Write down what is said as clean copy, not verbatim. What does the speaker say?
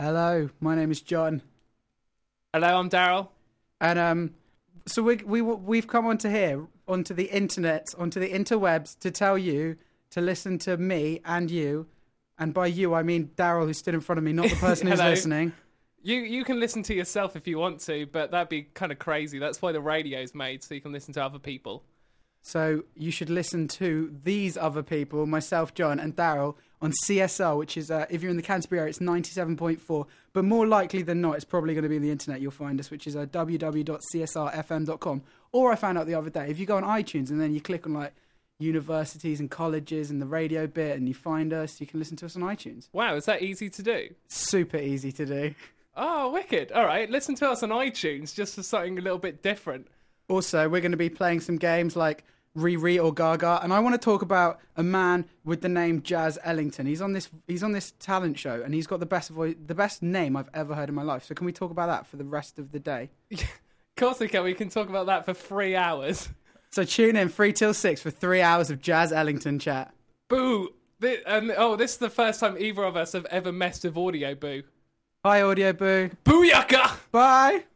Hello, my name is John, Hello, I'm Daryl. and so we've come onto here, onto the internet, onto the interwebs to tell you to listen to me and you, and by you I mean Daryl, who stood in front of me, not the person who's Hello. listening. You can listen to yourself if you want to, but that'd be kind of crazy. That's why the radio's made, so you can listen to other people. So you should listen to these other people, myself, John, and Daryl, on CSL, which is, if you're in the Canterbury area, it's 97.4. But more likely than not, it's probably going to be on the internet you'll find us, which is www.csrfm.com. Or I found out the other day, if you go on iTunes and then you click on like universities and colleges and the radio bit and you find us, you can listen to us on iTunes. Wow, is that easy to do? Super easy to do. Oh, wicked. All right, listen to us on iTunes just for something a little bit different. Also, we're going to be playing some games like Riri or Gaga, and I want to talk about a man with the name Jazz Ellington. He's on this talent show, and he's got the best voice, the best name I've ever heard in my life. So can we talk about that for the rest of the day? Of course we can. We can talk about that for 3 hours. So tune in 3 till 6 for 3 hours of Jazz Ellington chat. Boo! This is the first time either of us have ever messed with Audio Boo. Hi, Audio Boo. Booyaka! Bye.